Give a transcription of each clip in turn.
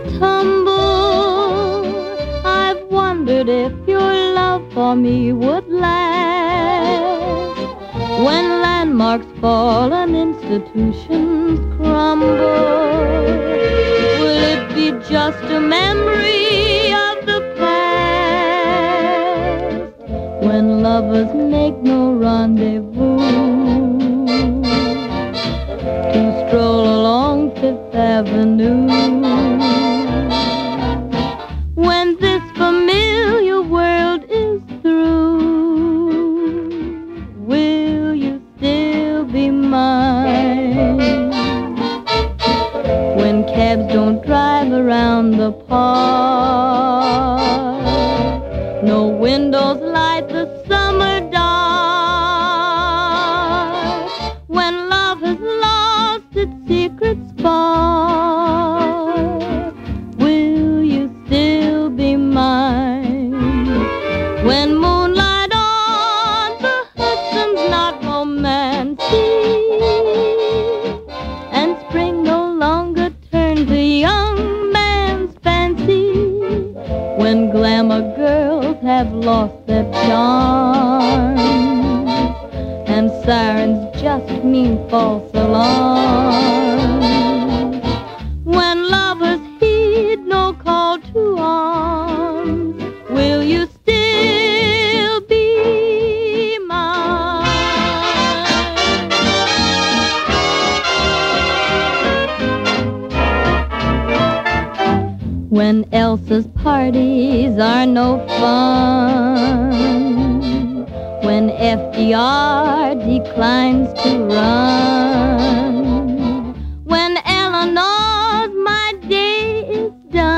tumble, I've wondered if your love for me would last. When landmarks fall and institutions crumble, will it be just a memory of the past? When lovers make no rendezvous to stroll along Fifth Avenue, when this familiar world is through, will you still be mine? When cabs don't drive around the park, no windows light the summer dark, when love has lost its secret spark, will you still be mine? When moonlight on the Hudson's not romantic, and spring no longer turns a young man's fancy, when glamour girls have lost their charm, and sirens just mean false alarms, when lovers heed no call to arms, will you still be mine? When Elsa's parties are no fun, when FDR declines to run, when Eleanor's my day is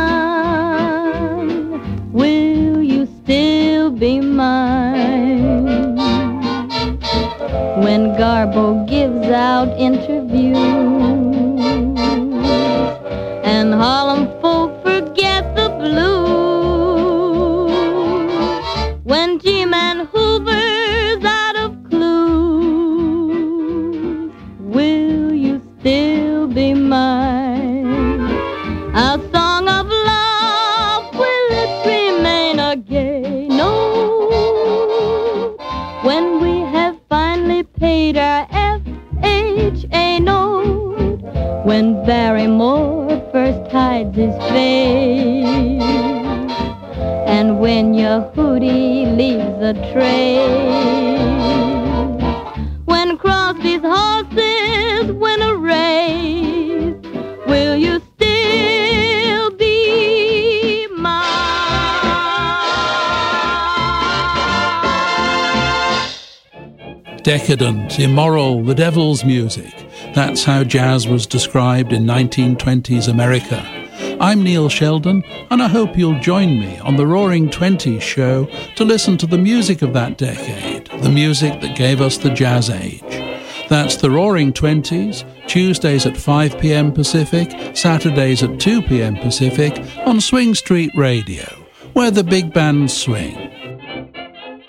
done, will you still be mine? When Garbo gives out interviews and Harlem folk forget the blues, when G-Man Hoover's out of clues, will you still be mine? Our song of love, will it remain a gay note when we have finally paid our FHA note, when Barrymore first hides his face, and when Yehudi leaves a trace, when Crosby's horses win a race, will you still be mine? Decadent, immoral, the devil's music. That's how jazz was described in 1920s America. I'm Neil Sheldon, and I hope you'll join me on the Roaring Twenties show to listen to the music of that decade, the music that gave us the jazz age. That's the Roaring Twenties, Tuesdays at 5 p.m. Pacific, Saturdays at 2 p.m. Pacific on Swing Street Radio, where the big bands swing.